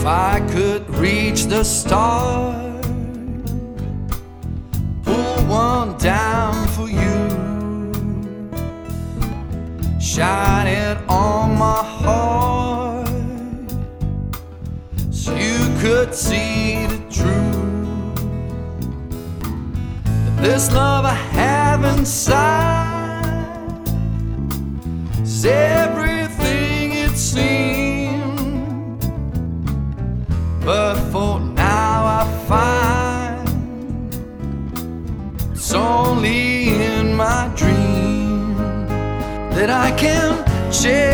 If I could reach the stars, pull one down for you, shine it on my heart, so you could see the truth. That this love I have inside is everything it seems, but for now I find it's only in my dream that I can share